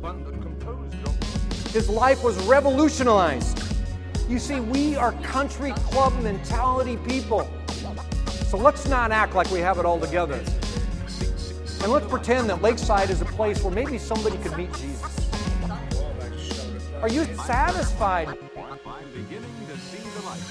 His life was revolutionized. You see, we are country club mentality people. So let's not act like we have it all together. And let's pretend that Lakeside is a place where maybe somebody could meet Jesus. Are you satisfied? I'm beginning to see the light.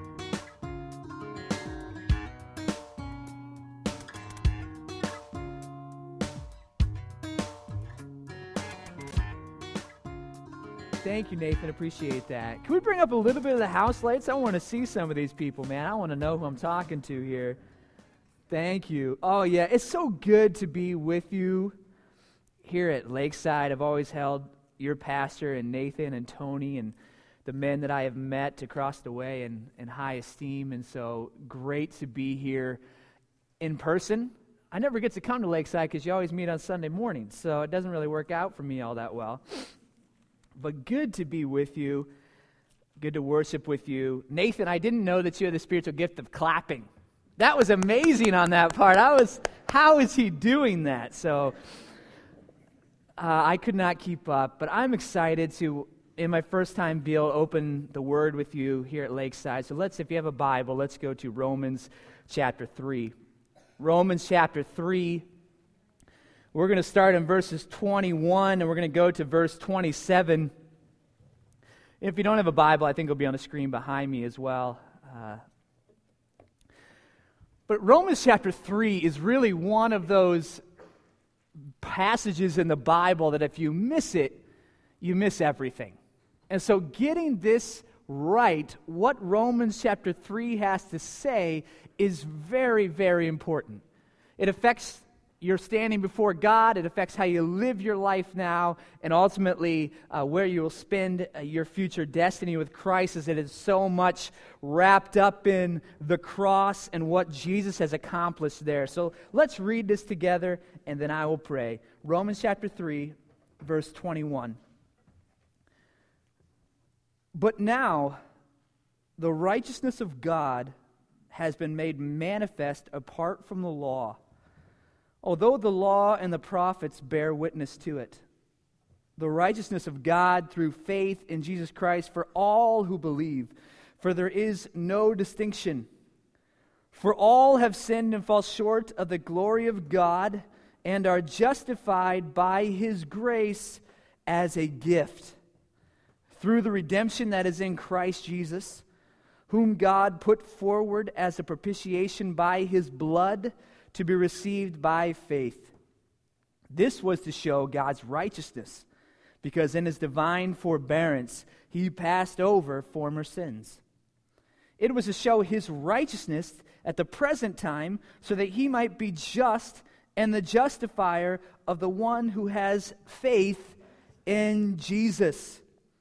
Thank you, Nathan. Appreciate that. Can we bring up a little bit of the house lights? I want to see some of these people, man. I want to know who I'm talking to here. Thank you. Oh, yeah. It's so good to be with you here at Lakeside. I've always held your pastor and Nathan and Tony and the men that I have met across the way in high esteem. And so great to be here in person. I never get to come to Lakeside because you always meet on Sunday mornings, so it doesn't really work out for me all that well. But good to be with you, good to worship with you. Nathan, I didn't know that you had the spiritual gift of clapping. That was amazing on that part. How is he doing that? So I could not keep up, but I'm excited to, in my first time, be able to open the Word with you here at Lakeside. So if you have a Bible, let's go to Romans chapter 3. Romans chapter 3. We're going to start in verses 21, and we're going to go to verse 27. If you don't have a Bible, I think it'll be on the screen behind me as well. But Romans chapter 3 is really one of those passages in the Bible that if you miss it, you miss everything. And so getting this right, what Romans chapter 3 has to say is very, very important. It affects your standing before God, it affects how you live your life now, and ultimately where you will spend your future destiny with Christ, as it is so much wrapped up in the cross and what Jesus has accomplished there. So let's read this together, and then I will pray. Romans chapter 3, verse 21. But now, the righteousness of God has been made manifest apart from the law, although the law and the prophets bear witness to it. The righteousness of God through faith in Jesus Christ for all who believe, for there is no distinction. For all have sinned and fall short of the glory of God, and are justified by His grace as a gift, through the redemption that is in Christ Jesus, whom God put forward as a propitiation by His blood, to be received by faith. This was to show God's righteousness, because in His divine forbearance He passed over former sins. It was to show His righteousness at the present time, so that He might be just and the justifier of the one who has faith in Jesus.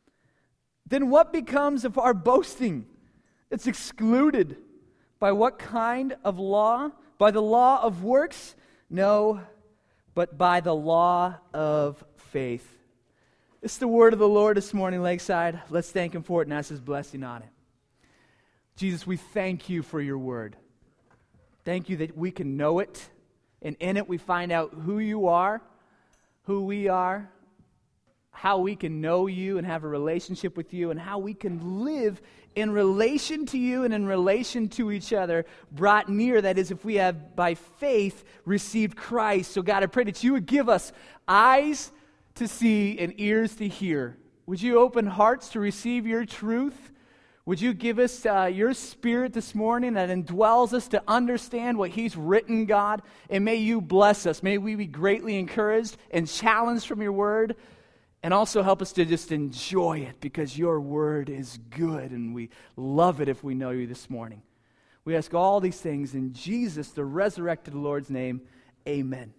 Then what becomes of our boasting? It's excluded. By what kind of law? By the law of works? No, but by the law of faith. It's the word of the Lord this morning, Lakeside. Let's thank Him for it and ask His blessing on it. Jesus, we thank You for Your word. Thank You that we can know it, and in it we find out who You are, who we are, how we can know You and have a relationship with You, and how we can live in relation to You and in relation to each other, brought near, that is, if we have by faith received Christ. So God, I pray that You would give us eyes to see and ears to hear. Would You open hearts to receive Your truth? Would You give us Your Spirit this morning that indwells us to understand what He's written, God? And may You bless us. May we be greatly encouraged and challenged from Your word. And also help us to just enjoy it, because Your word is good and we love it if we know You this morning. We ask all these things in Jesus, the resurrected Lord's name. Amen.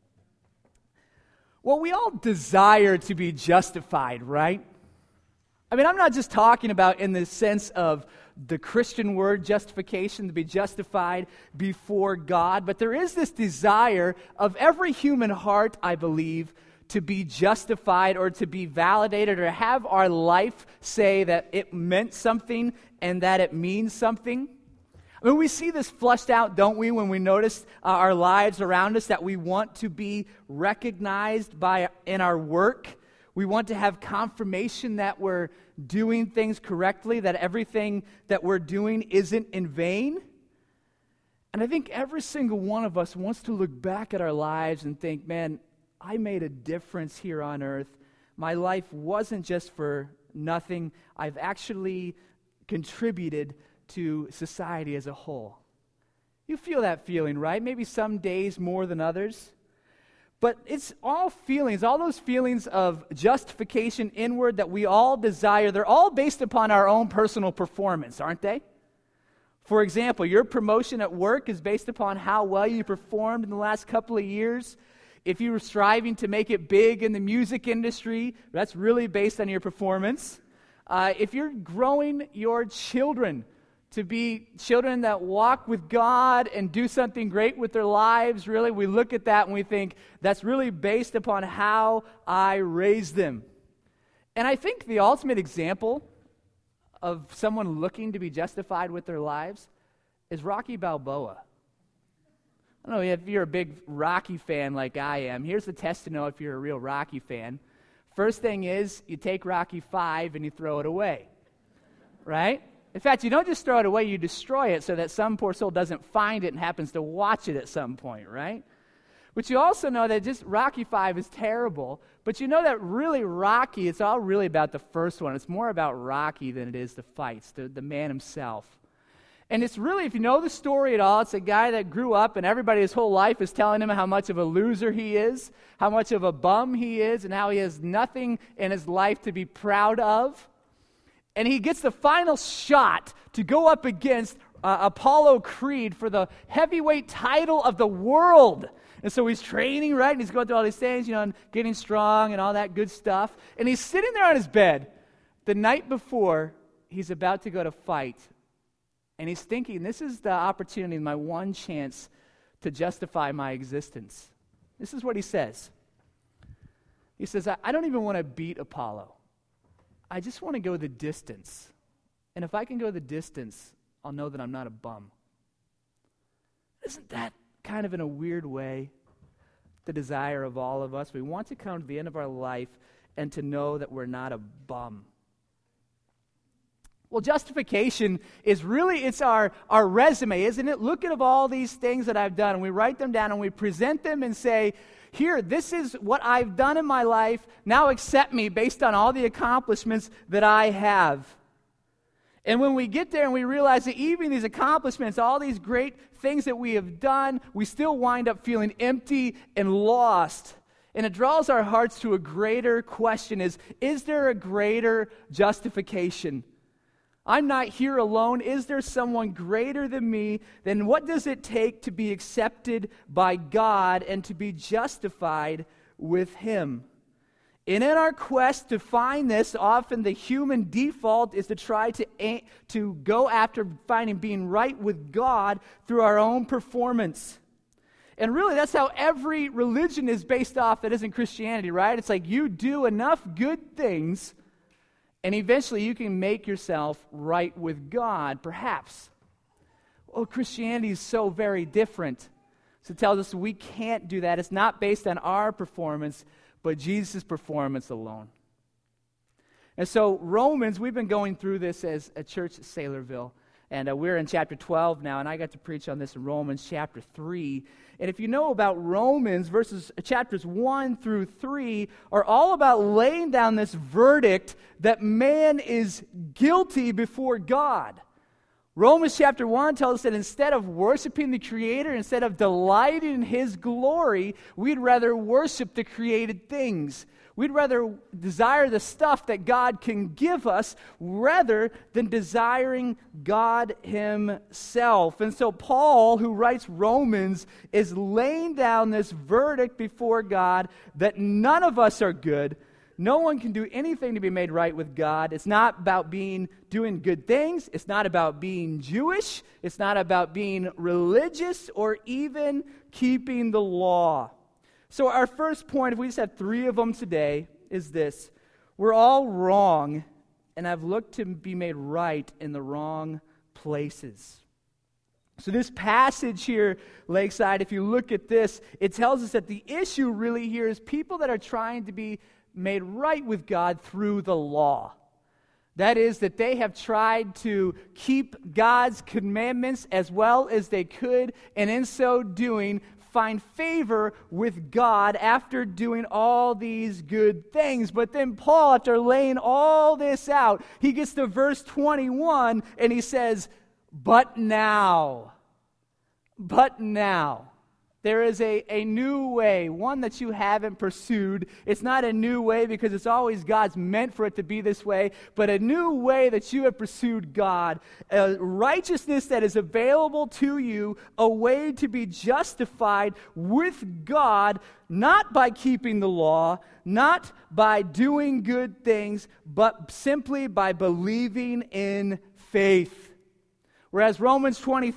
Well, we all desire to be justified, right? I mean, I'm not just talking about in the sense of the Christian word justification, to be justified before God, but there is this desire of every human heart, I believe, to be justified or to be validated or have our life say that it meant something and that it means something. I mean, we see this flushed out, don't we, when we notice our lives around us, that we want to be recognized in our work. We want to have confirmation that we're doing things correctly, that everything that we're doing isn't in vain. And I think every single one of us wants to look back at our lives and think, man, I made a difference here on earth. My life wasn't just for nothing. I've actually contributed to society as a whole. You feel that feeling, right? Maybe some days more than others. But it's all feelings, all those feelings of justification inward that we all desire, they're all based upon our own personal performance, aren't they? For example, your promotion at work is based upon how well you performed in the last couple of years. If you were striving to make it big in the music industry, that's really based on your performance. If you're growing your children to be children that walk with God and do something great with their lives, really, we look at that and we think, that's really based upon how I raised them. And I think the ultimate example of someone looking to be justified with their lives is Rocky Balboa. I don't know if you're a big Rocky fan like I am. Here's the test to know if you're a real Rocky fan. First thing is, you take Rocky 5 and you throw it away, right? In fact, you don't just throw it away, you destroy it so that some poor soul doesn't find it and happens to watch it at some point, right? But you also know that just Rocky 5 is terrible, but you know that really Rocky, it's all really about the first one. It's more about Rocky than it is the fights, the man himself. And it's really, if you know the story at all, it's a guy that grew up and everybody his whole life is telling him how much of a loser he is, how much of a bum he is, and how he has nothing in his life to be proud of. And he gets the final shot to go up against Apollo Creed for the heavyweight title of the world. And so he's training, right? And he's going through all these things, and getting strong and all that good stuff. And he's sitting there on his bed the night before he's about to go to fight. And he's thinking, this is the opportunity, my one chance to justify my existence. This is what he says. He says, I don't even want to beat Apollo. I just want to go the distance. And if I can go the distance, I'll know that I'm not a bum. Isn't that kind of in a weird way the desire of all of us? We want to come to the end of our life and to know that we're not a bum. Well, justification is really, it's our resume, isn't it? Look at all these things that I've done, and we write them down and we present them and say, here, this is what I've done in my life. Now accept me based on all the accomplishments that I have. And when we get there and we realize that even these accomplishments, all these great things that we have done, we still wind up feeling empty and lost. And it draws our hearts to a greater question, is there a greater justification? I'm not here alone. Is there someone greater than me? Then what does it take to be accepted by God and to be justified with Him? And in our quest to find this, often the human default is to try to go after finding being right with God through our own performance. And really, that's how every religion is based off that isn't Christianity, right? It's like you do enough good things and eventually you can make yourself right with God, perhaps. Well, Christianity is so very different. So it tells us we can't do that. It's not based on our performance, but Jesus' performance alone. And so Romans, we've been going through this as a church at Saylorville. And we're in chapter 12 now, and I got to preach on this in Romans chapter 3. And if you know about Romans, chapters 1 through 3 are all about laying down this verdict that man is guilty before God. Romans chapter 1 tells us that instead of worshiping the Creator, instead of delighting in His glory, we'd rather worship the created things. We'd rather desire the stuff that God can give us rather than desiring God Himself. And so Paul, who writes Romans, is laying down this verdict before God that none of us are good. No one can do anything to be made right with God. It's not about doing good things. It's not about being Jewish. It's not about being religious or even keeping the law. So our first point, if we just have 3 of them today, is this. We're all wrong, and I've looked to be made right in the wrong places. So this passage here, Lakeside, if you look at this, it tells us that the issue really here is people that are trying to be made right with God through the law. That is, that they have tried to keep God's commandments as well as they could, and in so doing, find favor with God after doing all these good things. But then Paul, after laying all this out, he gets to verse 21, and he says, but now, there is a new way, one that you haven't pursued. It's not a new way because it's always God's meant for it to be this way, but a new way that you have pursued God, a righteousness that is available to you, a way to be justified with God, not by keeping the law, not by doing good things, but simply by believing in faith. Whereas Romans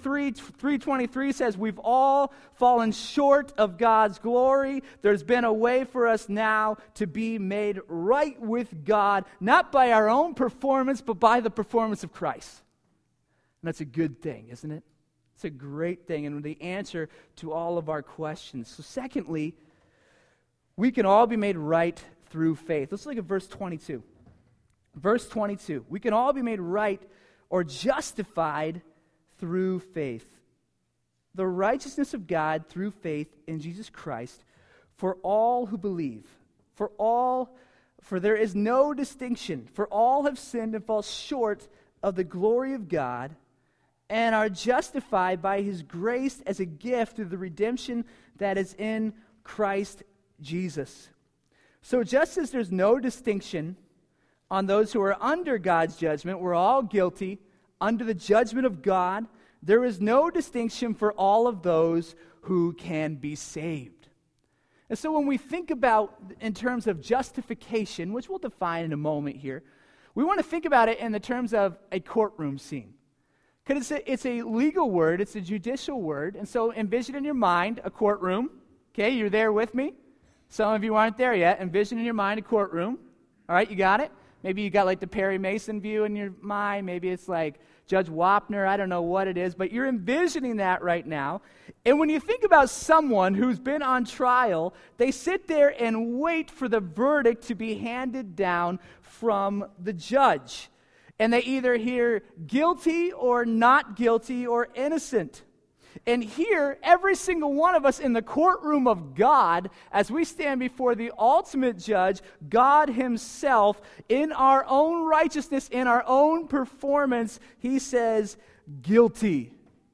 3:23 says, we've all fallen short of God's glory. There's been a way for us now to be made right with God, not by our own performance, but by the performance of Christ. And that's a good thing, isn't it? It's a great thing, and the answer to all of our questions. So secondly, we can all be made right through faith. Let's look at verse 22. Verse 22. We can all be made right or justified through faith. The righteousness of God through faith in Jesus Christ for all who believe. For there is no distinction. For all have sinned and fall short of the glory of God and are justified by His grace as a gift through the redemption that is in Christ Jesus. So just as there's no distinction on those who are under God's judgment, we're all guilty under the judgment of God, there is no distinction for all of those who can be saved. And so when we think about in terms of justification, which we'll define in a moment here, we want to think about it in the terms of a courtroom scene. Because it's a legal word, it's a judicial word, and so envision in your mind a courtroom. Okay, you're there with me? Some of you aren't there yet. Envision in your mind a courtroom. All right, you got it? Maybe you got like the Perry Mason view in your mind. Maybe it's like Judge Wapner. I don't know what it is, but you're envisioning that right now. And when you think about someone who's been on trial, they sit there and wait for the verdict to be handed down from the judge. And they either hear guilty or not guilty or innocent. And here, every single one of us in the courtroom of God, as we stand before the ultimate judge, God Himself, in our own righteousness, in our own performance, He says, guilty.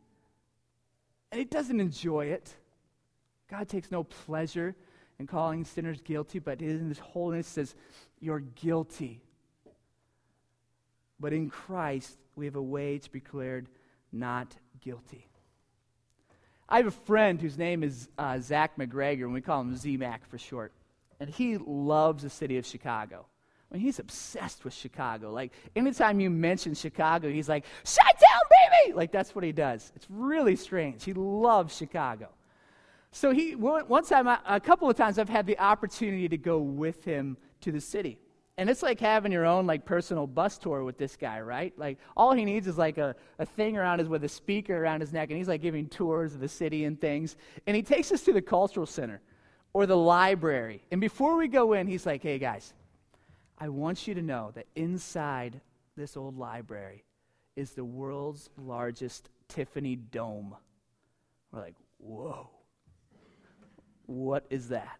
And He doesn't enjoy it. God takes no pleasure in calling sinners guilty, but in His holiness says, you're guilty. But in Christ, we have a way to be declared not guilty. I have a friend whose name is Zach McGregor, and we call him Z-Mac for short. And he loves the city of Chicago. I mean, he's obsessed with Chicago. Like, anytime you mention Chicago, he's like, Chi-Town, baby! Like, that's what he does. It's really strange. He loves Chicago. So a couple of times, I've had the opportunity to go with him to the city. And it's like having your own like personal bus tour with this guy, right? Like all he needs is like a thing with a speaker around his neck, and he's like giving tours of the city and things. And he takes us to the cultural center or the library. And before we go in, he's like, hey guys, I want you to know that inside this old library is the world's largest Tiffany dome. We're like, whoa, what is that?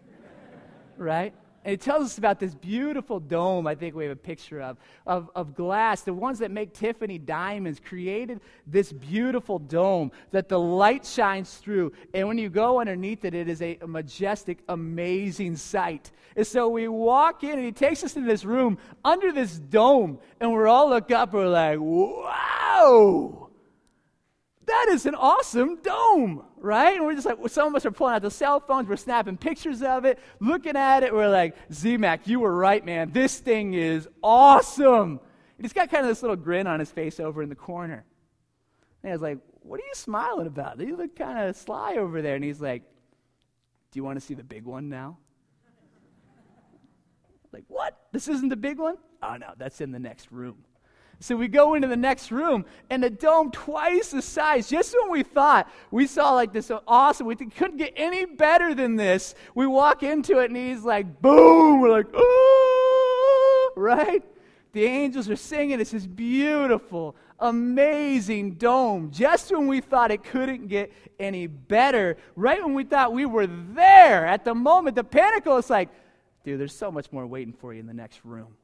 Right? And it tells us about this beautiful dome, I think we have a picture of glass. The ones that make Tiffany diamonds created this beautiful dome that the light shines through. And when you go underneath it, it is a majestic, amazing sight. And so we walk in, and he takes us into this room under this dome. And we're all look up, and we're like, wow! That is an awesome dome, right? And we're just like, some of us are pulling out the cell phones, we're snapping pictures of it, looking at it, we're like, Z-Mac, you were right, man. This thing is awesome. And he's got kind of this little grin on his face over in the corner. And I was like, what are you smiling about? You look kind of sly over there. And he's like, do you want to see the big one now? Like, what? This isn't the big one? Oh, no, that's in the next room. So we go into the next room, and the dome twice the size. Just when we thought we saw like this awesome, we couldn't get any better than this, we walk into it, and he's like, boom! We're like, oh! Right? The angels are singing. It's this beautiful, amazing dome. Just when we thought it couldn't get any better, right when we thought we were there, at the moment, the pinnacle, it's like, dude, there's so much more waiting for you in the next room.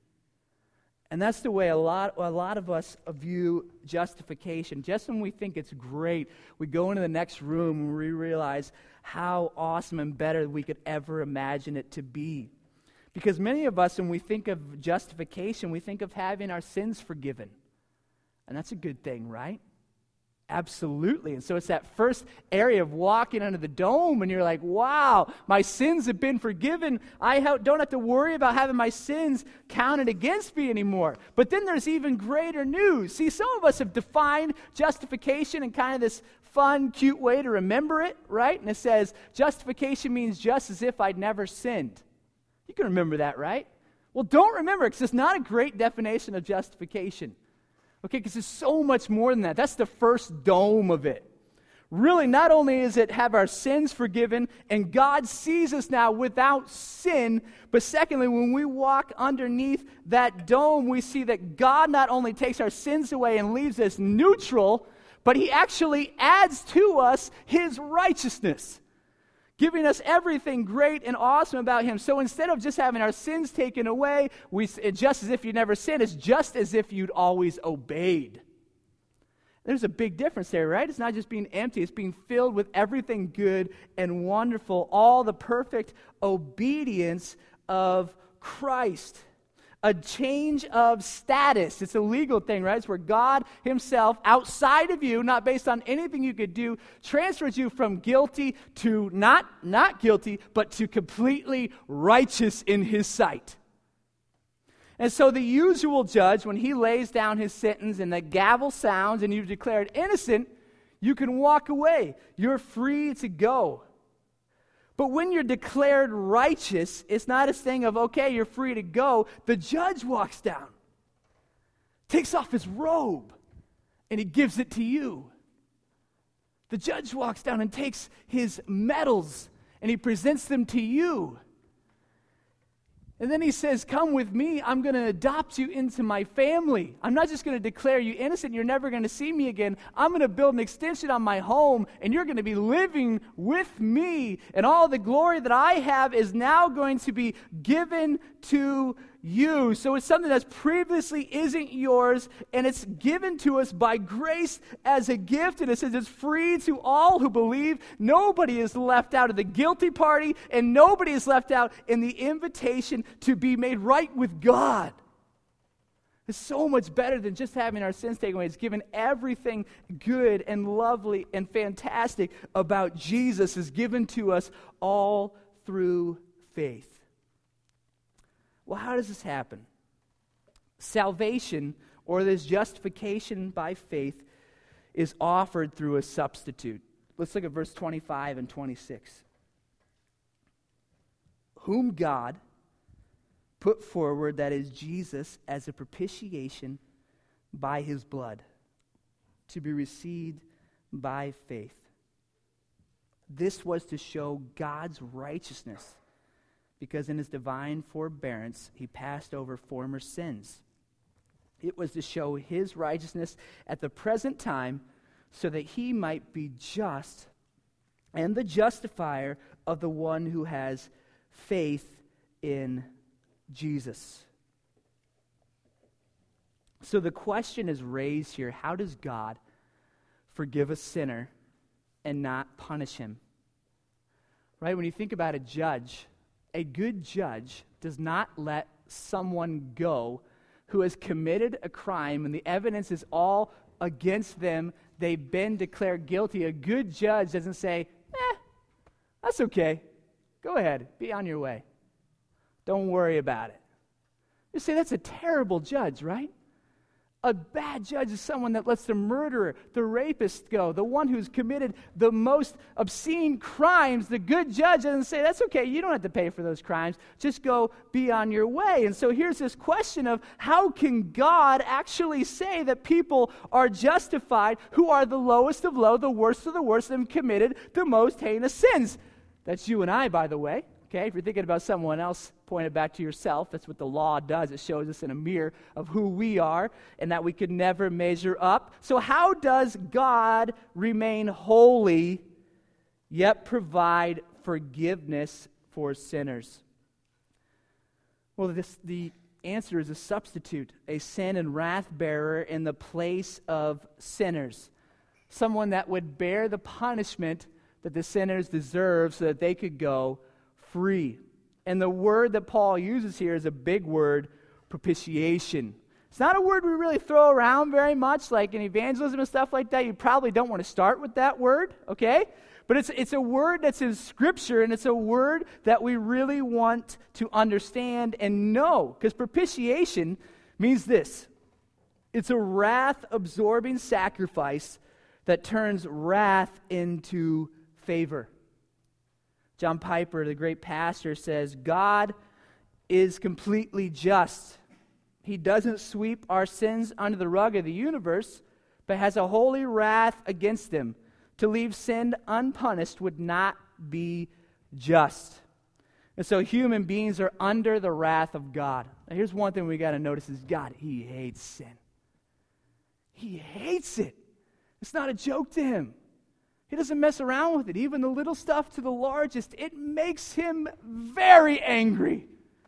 And that's the way a lot of us view justification. Just when we think it's great, we go into the next room and we realize how awesome and better we could ever imagine it to be. Because many of us, when we think of justification, we think of having our sins forgiven. And that's a good thing, right? Absolutely. And so it's that first area of walking under the dome, and you're like, wow, my sins have been forgiven. I don't have to worry about having my sins counted against me anymore. But then there's even greater news. See, some of us have defined justification in kind of this fun, cute way to remember it, right? And it says, justification means just as if I'd never sinned. You can remember that, right? Well, don't remember it, because it's not a great definition of justification. Okay, because it's so much more than that. That's the first dome of it. Really, not only is it have our sins forgiven, and God sees us now without sin, but secondly, when we walk underneath that dome, we see that God not only takes our sins away and leaves us neutral, but He actually adds to us His righteousness, giving us everything great and awesome about Him. So instead of just having our sins taken away, it's just as if you never sinned. It's just as if you'd always obeyed. There's a big difference there, right? It's not just being empty. It's being filled with everything good and wonderful, all the perfect obedience of Christ. A change of status. It's a legal thing, right? It's where God Himself, outside of you, not based on anything you could do, transfers you from guilty to not guilty, but to completely righteous in His sight. And so the usual judge, when he lays down his sentence and the gavel sounds and you're declared innocent, you can walk away. You're free to go. But when you're declared righteous, it's not a thing of, okay, you're free to go. The judge walks down, takes off his robe, and he gives it to you. The judge walks down and takes his medals, and he presents them to you. And then he says, come with me, I'm going to adopt you into my family. I'm not just going to declare you innocent, you're never going to see me again. I'm going to build an extension on my home, and you're going to be living with me. And all the glory that I have is now going to be given to you. So it's something that previously isn't yours, and it's given to us by grace as a gift. And it says it's free to all who believe. Nobody is left out of the guilty party, and nobody is left out in the invitation to be made right with God. It's so much better than just having our sins taken away. It's given everything good and lovely and fantastic about Jesus is given to us all through faith. Well, how does this happen? Salvation, or this justification by faith, is offered through a substitute. Let's look at verse 25 and 26. Whom God put forward, that is Jesus, as a propitiation by His blood, to be received by faith. This was to show God's righteousness, because in His divine forbearance, He passed over former sins. It was to show His righteousness at the present time, so that He might be just and the justifier of the one who has faith in Jesus. So the question is raised here, how does God forgive a sinner and not punish him? Right? When you think about a judge, a good judge does not let someone go who has committed a crime and the evidence is all against them. They've been declared guilty. A good judge doesn't say, that's okay. Go ahead. Be on your way. Don't worry about it. You say that's a terrible judge, right? A bad judge is someone that lets the murderer, the rapist go, the one who's committed the most obscene crimes. The good judge doesn't say, that's okay, you don't have to pay for those crimes. Just go be on your way. And so here's this question of how can God actually say that people are justified who are the lowest of low, the worst of the worst, and committed the most heinous sins? That's you and I, by the way. Okay, if you're thinking about someone else, point it back to yourself. That's what the law does. It shows us in a mirror of who we are and that we could never measure up. So how does God remain holy yet provide forgiveness for sinners? Well, the answer is a substitute, a sin and wrath bearer in the place of sinners. Someone that would bear the punishment that the sinners deserve so that they could go free. And the word that Paul uses here is a big word, propitiation. It's not a word we really throw around very much, like in evangelism and stuff like that. You probably don't want to start with that word, okay? But it's a word that's in Scripture, and it's a word that we really want to understand and know. Because propitiation means this. It's a wrath-absorbing sacrifice that turns wrath into favor. John Piper, the great pastor, says, God is completely just. He doesn't sweep our sins under the rug of the universe, but has a holy wrath against them. To leave sin unpunished would not be just. And so human beings are under the wrath of God. Now here's one thing we got to notice is God, He hates sin. He hates it. It's not a joke to Him. He doesn't mess around with it. Even the little stuff to the largest, it makes Him very angry.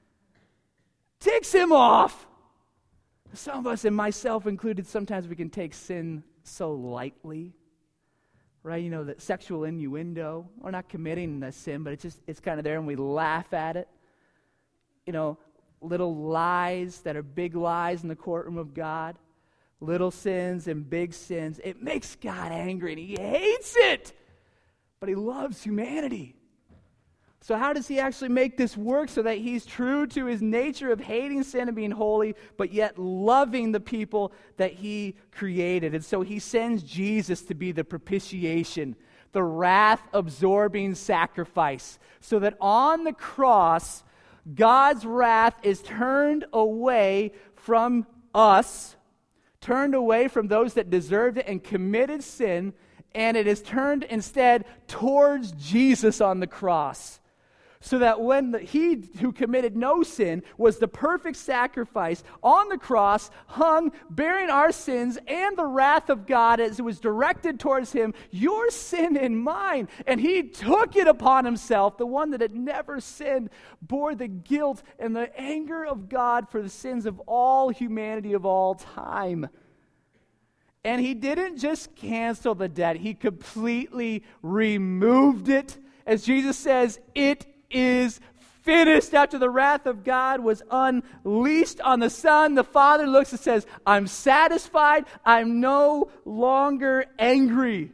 Ticks Him off. Some of us, and myself included, sometimes we can take sin so lightly. Right? You know, the sexual innuendo. We're not committing a sin, but it's kind of there and we laugh at it. You know, little lies that are big lies in the courtroom of God. Little sins and big sins. It makes God angry and He hates it. But He loves humanity. So how does He actually make this work so that He's true to His nature of hating sin and being holy, but yet loving the people that He created? And so He sends Jesus to be the propitiation, the wrath-absorbing sacrifice, so that on the cross, God's wrath is turned away from us, turned away from those that deserved it and committed sin, and it is turned instead towards Jesus on the cross. So that when He who committed no sin was the perfect sacrifice on the cross, hung, bearing our sins and the wrath of God as it was directed towards Him, your sin and mine. And He took it upon Himself, the one that had never sinned, bore the guilt and the anger of God for the sins of all humanity of all time. And He didn't just cancel the debt, He completely removed it. As Jesus says, it is finished. After the wrath of God was unleashed on the Son, the Father looks and says, I'm satisfied. I'm no longer angry.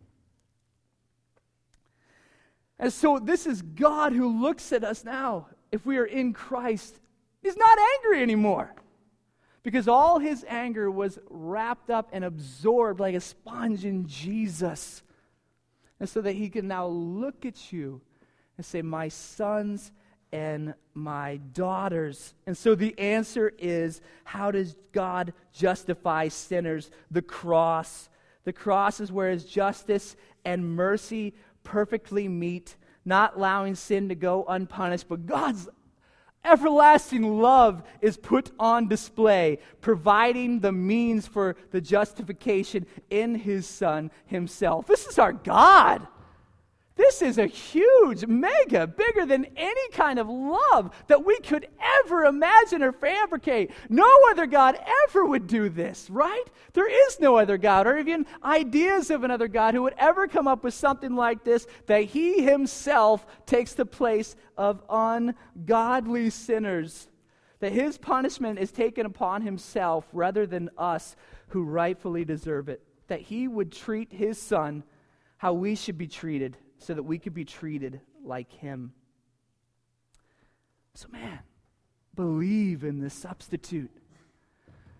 And so this is God who looks at us now. If we are in Christ, He's not angry anymore. Because all His anger was wrapped up and absorbed like a sponge in Jesus. And so that He can now look at you and say, my sons and my daughters. And so the answer is, how does God justify sinners? The cross. The cross is where His justice and mercy perfectly meet, not allowing sin to go unpunished, but God's everlasting love is put on display, providing the means for the justification in His Son Himself. This is our God. This is a huge, mega, bigger than any kind of love that we could ever imagine or fabricate. No other God ever would do this, right? There is no other God, or even ideas of another God who would ever come up with something like this, that He Himself takes the place of ungodly sinners. That His punishment is taken upon Himself rather than us who rightfully deserve it. That He would treat His Son how we should be treated, so that we could be treated like Him. So man, believe in this substitute.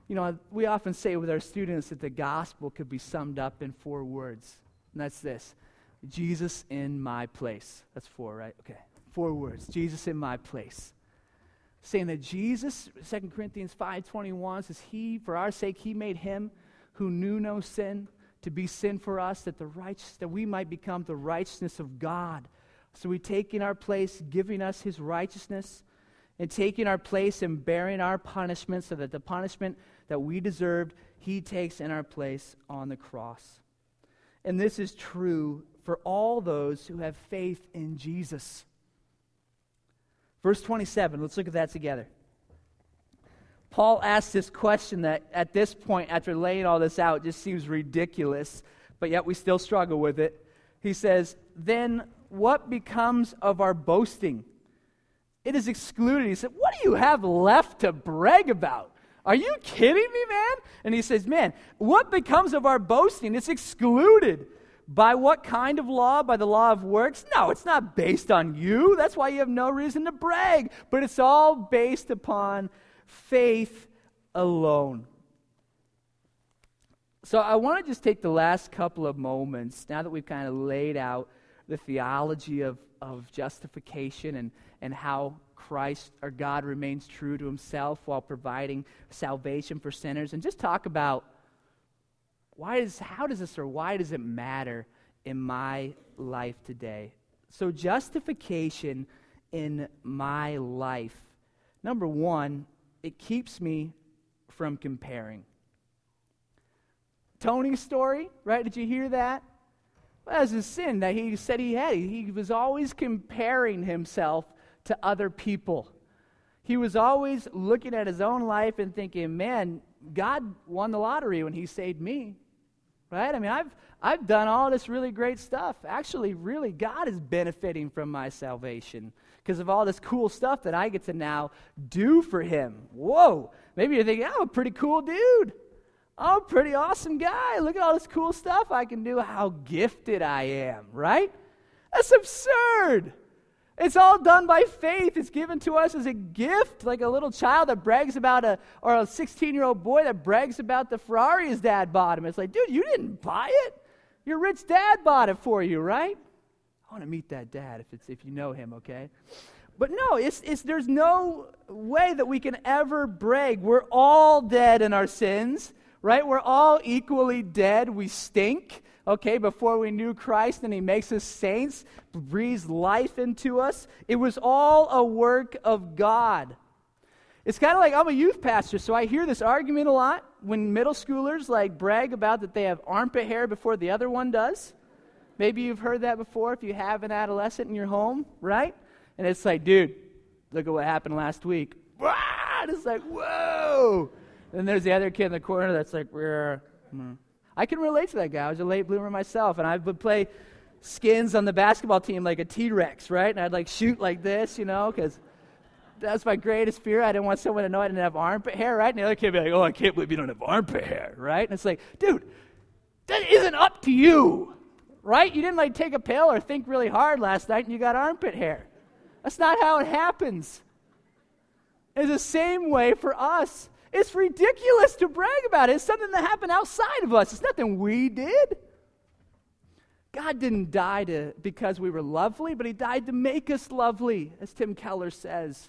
We often say with our students that the gospel could be summed up in 4 words. And that's this: Jesus in my place. That's 4, right? Okay. 4 words. Jesus in my place. Saying that Jesus, 2 Corinthians 5:21 says, for our sake, he made him who knew no sin to be sin for us, that we might become the righteousness of God. So we taking our place, giving us his righteousness, and taking our place and bearing our punishment, so that the punishment that we deserved, he takes in our place on the cross. And this is true for all those who have faith in Jesus. Verse 27, let's look at that together. Paul asks this question that at this point, after laying all this out, just seems ridiculous, but yet we still struggle with it. He says, then what becomes of our boasting? It is excluded. He said, what do you have left to brag about? Are you kidding me, man? And he says, man, what becomes of our boasting? It's excluded. By what kind of law? By the law of works? No, it's not based on you. That's why you have no reason to brag. But it's all based upon faith alone. So I want to just take the last couple of moments, now that we've kind of laid out the theology of justification and how Christ or God remains true to himself while providing salvation for sinners, and just talk about why does it matter in my life today? So justification in my life. Number one, it keeps me from comparing. Tony's story, right? Did you hear that? Well, that was a sin that he said he had. He was always comparing himself to other people. He was always looking at his own life and thinking, man, God won the lottery when he saved me. Right? I mean, I've done all this really great stuff. Actually, really, God is benefiting from my salvation because of all this cool stuff that I get to now do for him. Whoa! Maybe you're thinking, I'm a pretty cool dude. I'm a pretty awesome guy. Look at all this cool stuff I can do. How gifted I am, right? That's absurd. It's all done by faith. It's given to us as a gift, like a little child that brags about or a 16-year-old boy that brags about the Ferrari his dad bought him. It's like, dude, you didn't buy it. Your rich dad bought it for you, right? I want to meet that dad if you know him, okay? But no, there's no way that we can ever brag. We're all dead in our sins, right? We're all equally dead. We stink. Okay, before we knew Christ and he makes us saints, breathes life into us. It was all a work of God. It's kind of like, I'm a youth pastor, so I hear this argument a lot when middle schoolers brag about that they have armpit hair before the other one does. Maybe you've heard that before if you have an adolescent in your home, right? And it's like, dude, look at what happened last week. And it's like, whoa! And there's the other kid in the corner that's like, I can relate to that guy. I was a late bloomer myself, and I would play skins on the basketball team like a T-Rex, right? And I'd shoot like this, because that's my greatest fear. I didn't want someone to know I didn't have armpit hair, right? And the other kid would be like, oh, I can't believe you don't have armpit hair, right? And it's like, dude, that isn't up to you, right? You didn't take a pill or think really hard last night and you got armpit hair. That's not how it happens. It's the same way for us. It's ridiculous to brag about it. It's something that happened outside of us. It's nothing we did. God didn't die because we were lovely, but he died to make us lovely, as Tim Keller says.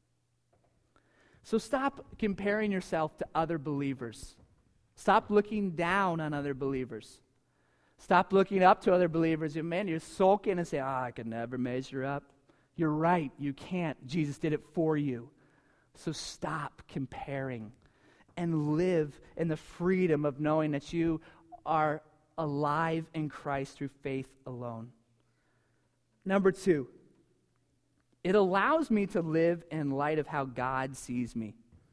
So stop comparing yourself to other believers. Stop looking down on other believers. Stop looking up to other believers. And man, you're sulking and say, I could never measure up. You're right, you can't. Jesus did it for you. So stop comparing and live in the freedom of knowing that you are alive in Christ through faith alone. Number 2, it allows me to live in light of how God sees me.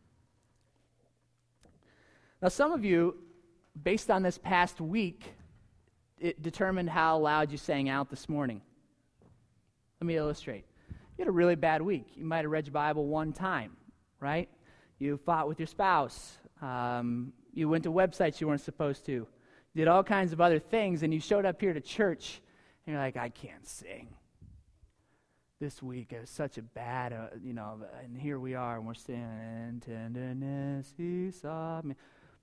Now, some of you, based on this past week, it determined how loud you sang out this morning. Let me illustrate. You had a really bad week. You might have read your Bible one time. Right? You fought with your spouse. You went to websites you weren't supposed to. You did all kinds of other things, and you showed up here to church, and you're like, I can't sing. this week. It was such a bad, and here we are, and we're saying, "In tenderness he saw me."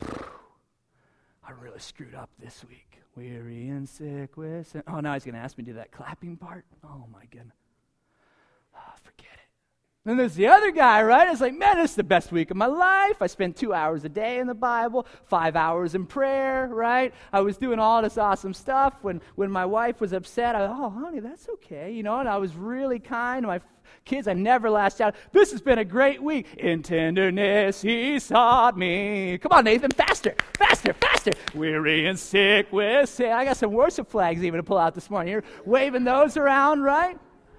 I really screwed up this week. Weary and sick with sin. Oh, now he's going to ask me to do that clapping part? Oh, my goodness. Forget it. Then there's the other guy, right? It's like, man, this is the best week of my life. I spent 2 hours a day in the Bible, 5 hours in prayer, right? I was doing all this awesome stuff. When my wife was upset, oh, honey, that's okay, and I was really kind to my kids. I never lashed out. This has been a great week. In tenderness he sought me. Come on, Nathan, faster, faster, faster. Weary and sick with sin. I got some worship flags even to pull out this morning. You're waving those around, right?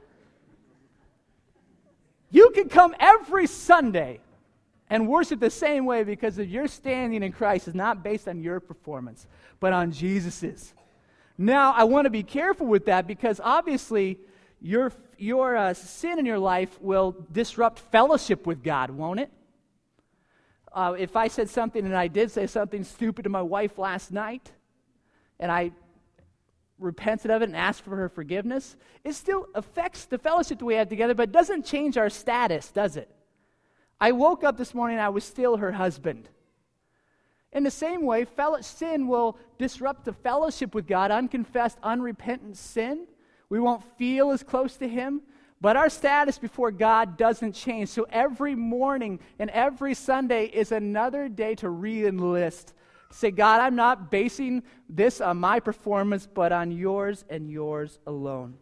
You can come every Sunday and worship the same way because of your standing in Christ is not based on your performance, but on Jesus's. Now, I want to be careful with that because obviously your sin in your life will disrupt fellowship with God, won't it? If I said something and I did say something stupid to my wife last night, and I repented of it and asked for her forgiveness, it still affects the fellowship that we have together, but it doesn't change our status, does it? I woke up this morning and I was still her husband. In the same way, sin will disrupt the fellowship with God, unconfessed, unrepentant sin. We won't feel as close to Him, but our status before God doesn't change. So every morning and every Sunday is another day to re-enlist. Say, God, I'm not basing this on my performance, but on yours and yours alone.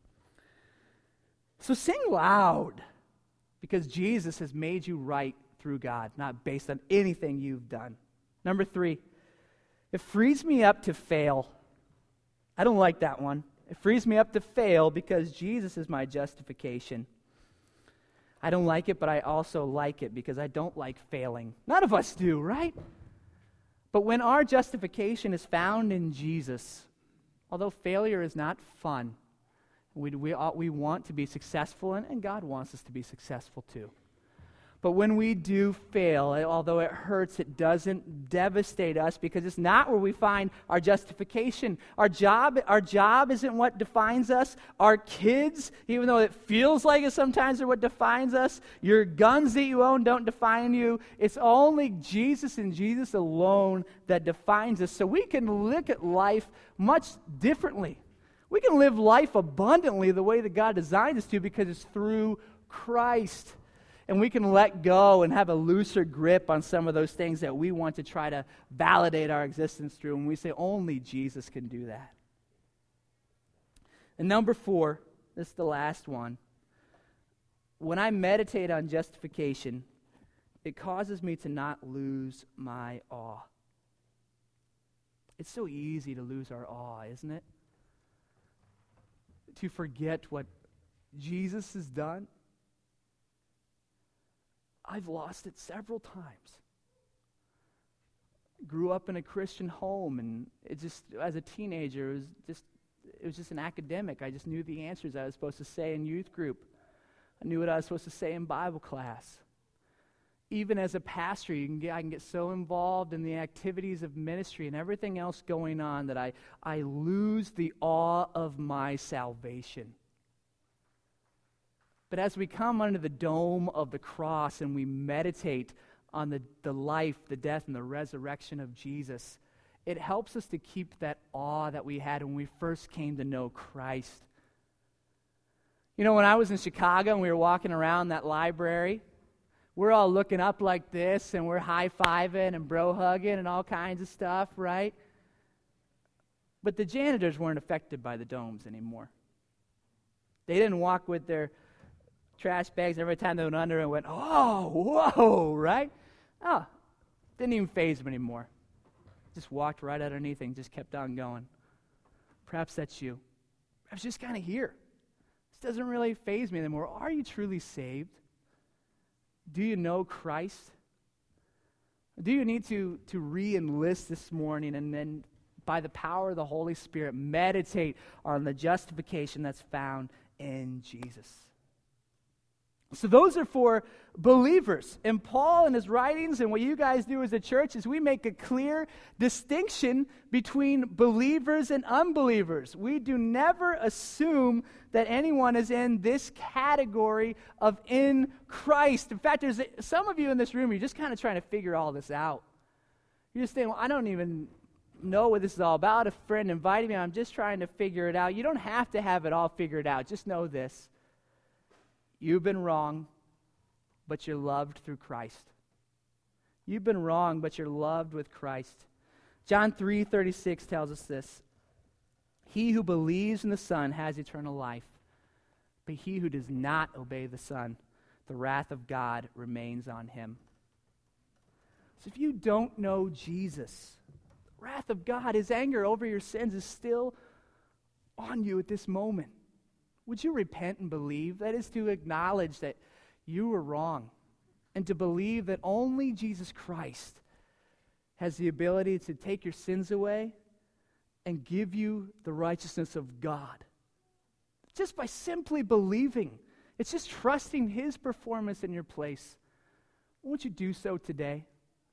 So sing loud, because Jesus has made you right through God, not based on anything you've done. Number 3, it frees me up to fail. I don't like that one. It frees me up to fail because Jesus is my justification. I don't like it, but I also like it because I don't like failing. None of us do, right? But when our justification is found in Jesus, although failure is not fun, we want to be successful, and God wants us to be successful too. But when we do fail, although it hurts, it doesn't devastate us because it's not where we find our justification. Our job isn't what defines us. Our kids, even though it feels like it sometimes, are what defines us. Your guns that you own don't define you. It's only Jesus and Jesus alone that defines us. So we can look at life much differently. We can live life abundantly the way that God designed us to because it's through Christ. And we can let go and have a looser grip on some of those things that we want to try to validate our existence through. And we say only Jesus can do that. And number 4, this is the last one. When I meditate on justification, it causes me to not lose my awe. It's so easy to lose our awe, isn't it? To forget what Jesus has done. I've lost it several times. Grew up in a Christian home, and it just, as a teenager, it was just an academic. I just knew the answers I was supposed to say in youth group. I knew what I was supposed to say in Bible class. Even as a pastor, I can get so involved in the activities of ministry and everything else going on that I lose the awe of my salvation. But as we come under the dome of the cross and we meditate on the life, the death, and the resurrection of Jesus, it helps us to keep that awe that we had when we first came to know Christ. You know, when I was in Chicago and we were walking around that library, we're all looking up like this and we're high-fiving and bro-hugging and all kinds of stuff, right? But the janitors weren't affected by the domes anymore. They didn't walk with their trash bags every time they went under and went, oh, whoa, right? Oh, didn't even faze them anymore. Just walked right underneath and just kept on going. Perhaps that's you. I was just kind of here. This doesn't really faze me anymore. Are you truly saved? Do you know Christ? Do you need to re-enlist this morning and then by the power of the Holy Spirit meditate on the justification that's found in Jesus? So those are for believers. And Paul in his writings and what you guys do as a church is we make a clear distinction between believers and unbelievers. We do never assume that anyone is in this category of in Christ. In fact, there's some of you in this room, you're just kind of trying to figure all this out. You're just saying, well, I don't even know what this is all about. A friend invited me. I'm just trying to figure it out. You don't have to have it all figured out. Just know this. You've been wrong, but you're loved through Christ. You've been wrong, but you're loved with Christ. John 3:36 tells us this. He who believes in the Son has eternal life, but he who does not obey the Son, the wrath of God remains on him. So if you don't know Jesus, the wrath of God, his anger over your sins is still on you at this moment. Would you repent and believe? That is to acknowledge that you were wrong and to believe that only Jesus Christ has the ability to take your sins away and give you the righteousness of God. Just by simply believing. It's just trusting his performance in your place. Won't you do so today?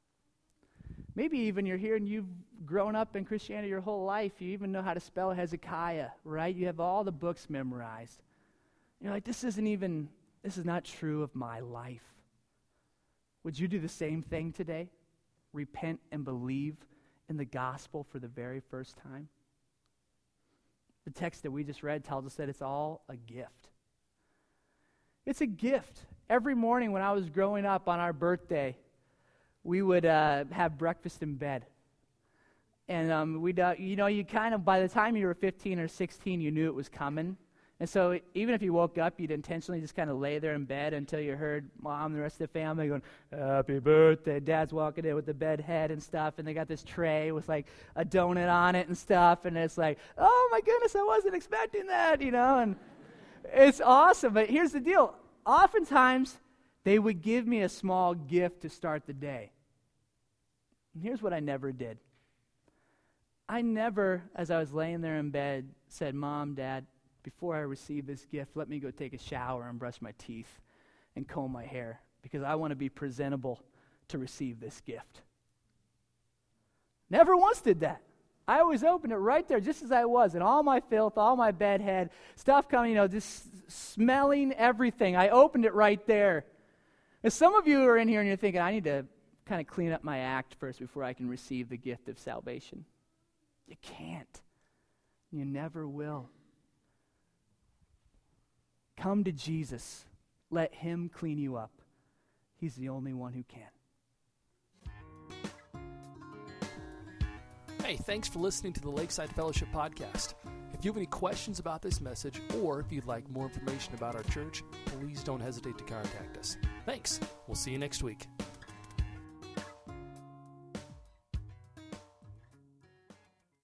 Maybe even you're here and you've grown up in Christianity your whole life. You even know how to spell Hezekiah, right? You have all the books memorized. You're like, this is not true of my life. Would you do the same thing today? Repent and believe in the gospel for the very first time? The text that we just read tells us that it's all a gift. It's a gift. Every morning when I was growing up on our birthday, we would have breakfast in bed. And we'd, you kind of, by the time you were 15 or 16, you knew it was coming. And so even if you woke up, you'd intentionally just kind of lay there in bed until you heard Mom and the rest of the family going, happy birthday. Dad's walking in with the bed head and stuff, and they got this tray with like a donut on it and stuff, and it's like, oh my goodness, I wasn't expecting that, and it's awesome. But here's the deal. Oftentimes, they would give me a small gift to start the day. And here's what I never did. I never, as I was laying there in bed, said, Mom, Dad, before I receive this gift, let me go take a shower and brush my teeth and comb my hair because I want to be presentable to receive this gift. Never once did that. I always opened it right there just as I was, and all my filth, all my bedhead, stuff coming, just smelling everything. I opened it right there. And some of you are in here and you're thinking, I need to kind of clean up my act first before I can receive the gift of salvation. You can't. You never will. Come to Jesus. Let him clean you up. He's the only one who can. Hey, thanks for listening to the Lakeside Fellowship Podcast. If you have any questions about this message, or if you'd like more information about our church, please don't hesitate to contact us. Thanks. We'll see you next week.